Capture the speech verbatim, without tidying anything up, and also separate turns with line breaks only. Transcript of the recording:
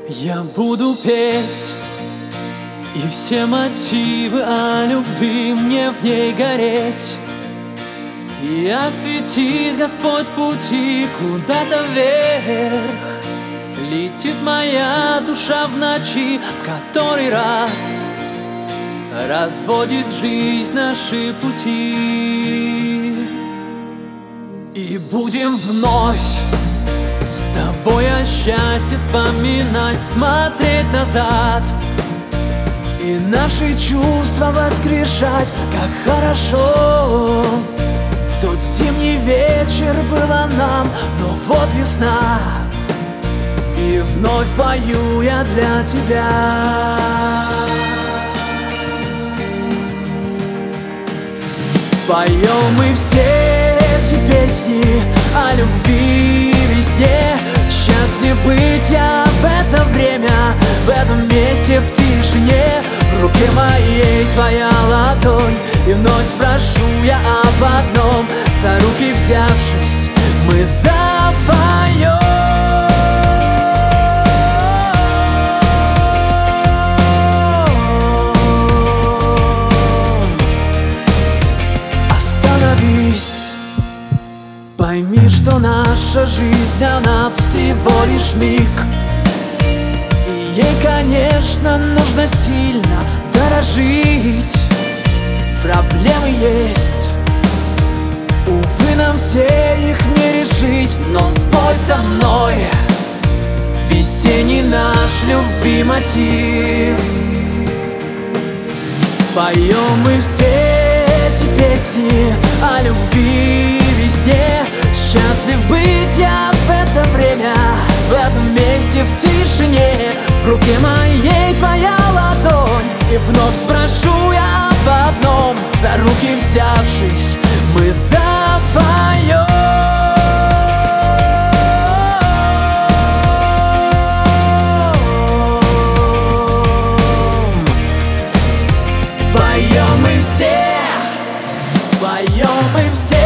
Я буду петь, и все мотивы о любви мне в ней гореть. И осветит Господь пути куда-то вверх. Летит моя душа в ночи, в который раз разводит жизнь наши пути. И будем вновь с тобой о счастье вспоминать, смотреть назад и наши чувства воскрешать. Как хорошо в тот зимний вечер было нам, но вот весна, и вновь пою я для тебя. Поем мы все эти песни о любви везде. Счастлив быть я в это время, в этом месте, в тишине. В руке моей твоя ладонь, и вновь спрошу я об одном. За руки взявшись, мы запоем. Пойми, что наша жизнь, она всего лишь миг, и ей, конечно, нужно сильно дорожить. Проблемы есть, увы, нам все их не решить. Но спой со мной весенний наш любимый мотив. Поем мы все эти песни о любви везде. Счастлив быть я в это время, в этом месте, в тишине. В руке моей твоя ладонь, и вновь спрошу я об одном. За руки взявшись, мы запоем. Поем мы все, поем мы все